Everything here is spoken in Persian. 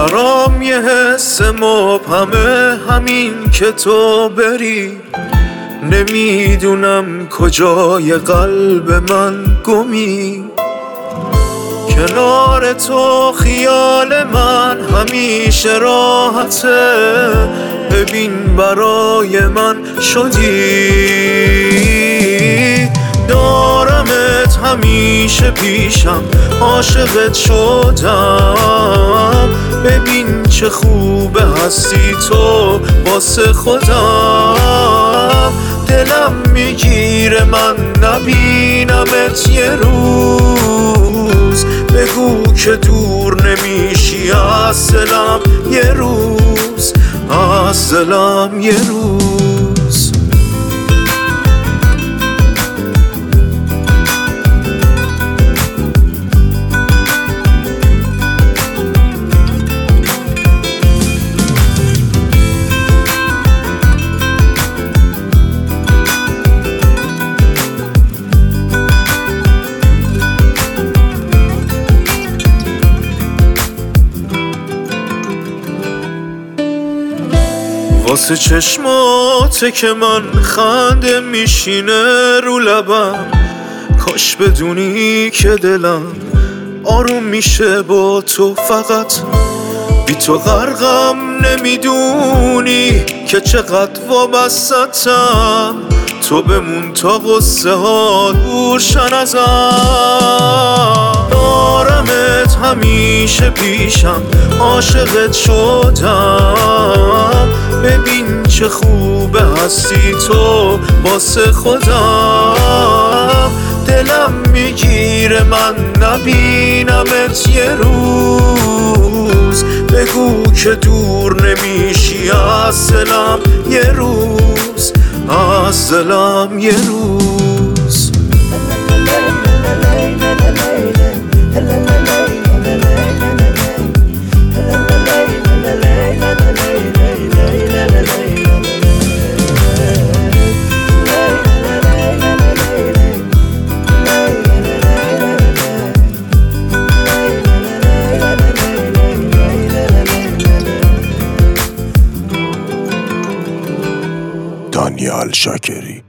برام یه حس مبهمه همین که تو بری، نمیدونم کجای قلب من گمی. کنار تو خیال من همیشه راحته، ببین برای من شدی. دارمت همیشه پیشم، عاشقت شدم. ببین چه خوبه هستی تو واسه خودم. دلم میگیره من نبینمت یه روز، بگو که دور نمیشی از دلم یه روز، از دلم یه روز. واسه چشماته که من خنده میشینه رو لبم، کاش بدونی که دلم آروم میشه با تو. فقط بی تو غرقم، نمیدونی که چقدر وابستم. تو بمون تا غصه ها دور شن ازم. دارمت همیشه پیشم، عاشقت شدم. ببین چه خوبه هستی تو واسه خودم. دلم میگیره من نبینمت یه روز، بگو که دور نمیشی از دلم یه روز، از دلم یه روز. دانیال شاکری.